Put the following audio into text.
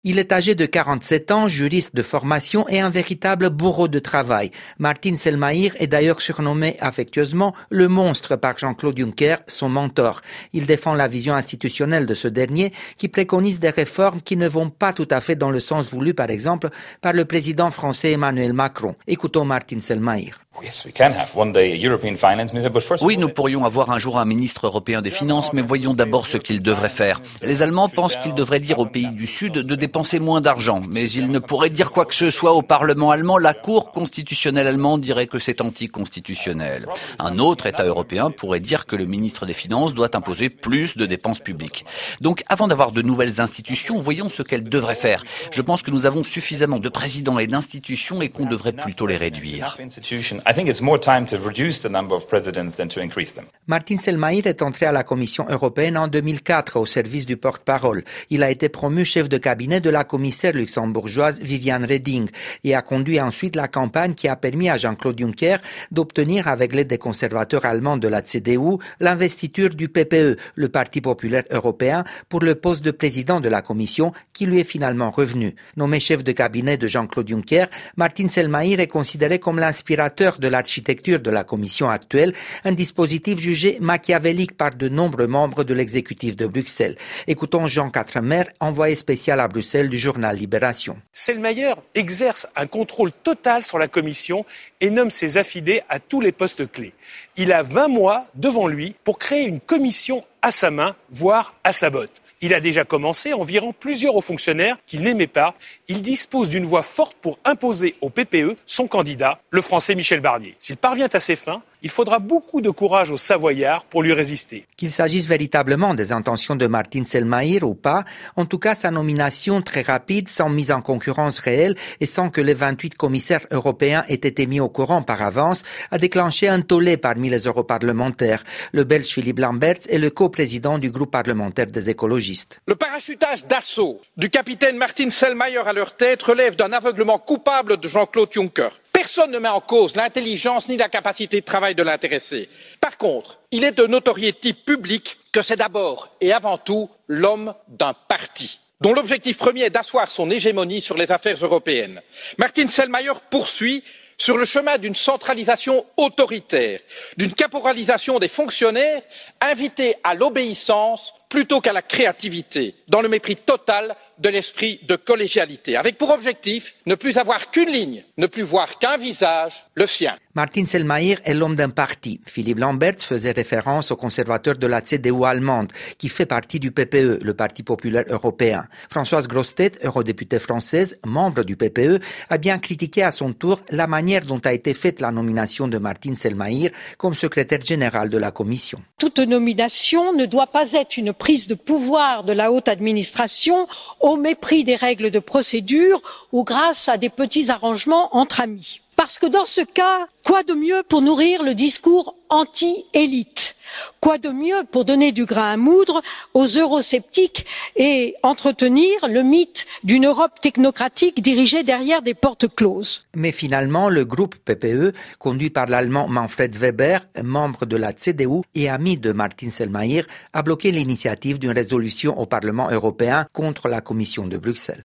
Il est âgé de 47 ans, juriste de formation et un véritable bourreau de travail. Martin Selmayr est d'ailleurs surnommé affectueusement le monstre par Jean-Claude Juncker, son mentor. Il défend la vision institutionnelle de ce dernier qui préconise des réformes qui ne vont pas tout à fait dans le sens voulu, par exemple, par le président français Emmanuel Macron. Écoutons Martin Selmayr. Oui, nous pourrions avoir un jour un ministre européen des Finances, mais voyons d'abord ce qu'il devrait faire. Les Allemands pensent qu'il devrait dire aux pays du Sud de dépenser moins d'argent, mais il ne pourrait dire quoi que ce soit au Parlement allemand. La Cour constitutionnelle allemande dirait que c'est anticonstitutionnel. Un autre État européen pourrait dire que le ministre des Finances doit imposer plus de dépenses publiques. Donc, avant d'avoir de nouvelles institutions, voyons ce qu'elles devraient faire. Je pense que nous avons suffisamment de présidents et d'institutions et qu'on devrait plutôt les réduire. Martin Selmayr est entré à la Commission européenne en 2004 au service du porte-parole. Il a été promu chef de cabinet de la commissaire luxembourgeoise Viviane Reding et a conduit ensuite la campagne qui a permis à Jean-Claude Juncker d'obtenir, avec l'aide des conservateurs allemands de la CDU, l'investiture du PPE, le Parti populaire européen, pour le poste de président de la Commission qui lui est finalement revenu. Nommé chef de cabinet de Jean-Claude Juncker, Martin Selmayr est considéré comme l'inspirateur de l'architecture de la Commission actuelle, un dispositif jugé machiavélique par de nombreux membres de l'exécutif de Bruxelles. Écoutons Jean Quatremer, envoyé spécial à Bruxelles du journal Libération. Selmayr exerce un contrôle total sur la Commission et nomme ses affidés à tous les postes clés. Il a 20 mois devant lui pour créer une commission à sa main, voire à sa botte. Il a déjà commencé en virant plusieurs hauts fonctionnaires qu'il n'aimait pas. Il dispose d'une voix forte pour imposer au PPE son candidat, le français Michel Barnier. S'il parvient à ses fins, il faudra beaucoup de courage aux Savoyards pour lui résister. Qu'il s'agisse véritablement des intentions de Martin Selmayr ou pas, en tout cas sa nomination très rapide, sans mise en concurrence réelle et sans que les 28 commissaires européens aient été mis au courant par avance, a déclenché un tollé parmi les europarlementaires. Le Belge Philippe Lamberts est le coprésident du groupe parlementaire des écologistes. Le parachutage d'assaut du capitaine Martin Selmayr à leur tête relève d'un aveuglement coupable de Jean-Claude Juncker. Personne ne met en cause l'intelligence ni la capacité de travail de l'intéressé. Par contre, il est de notoriété publique que c'est d'abord et avant tout l'homme d'un parti dont l'objectif premier est d'asseoir son hégémonie sur les affaires européennes. Martin Selmayr poursuit sur le chemin d'une centralisation autoritaire, d'une caporalisation des fonctionnaires invités à l'obéissance plutôt qu'à la créativité, dans le mépris total de l'esprit de collégialité, avec pour objectif ne plus avoir qu'une ligne, ne plus voir qu'un visage, le sien. Martin Selmayr est l'homme d'un parti. Philippe Lamberts faisait référence au conservateur de la CDU allemande, qui fait partie du PPE, le Parti populaire européen. Françoise Grossetête, eurodéputée française, membre du PPE, a bien critiqué à son tour la manière dont a été faite la nomination de Martin Selmayr comme secrétaire général de la Commission. Toute nomination ne doit pas être une prise de pouvoir de la haute administration au mépris des règles de procédure ou grâce à des petits arrangements entre amis. Parce que dans ce cas, quoi de mieux pour nourrir le discours anti-élite? Quoi de mieux pour donner du grain à moudre aux eurosceptiques et entretenir le mythe d'une Europe technocratique dirigée derrière des portes closes? Mais finalement, le groupe PPE, conduit par l'Allemand Manfred Weber, membre de la CDU et ami de Martin Selmayr, a bloqué l'initiative d'une résolution au Parlement européen contre la Commission de Bruxelles.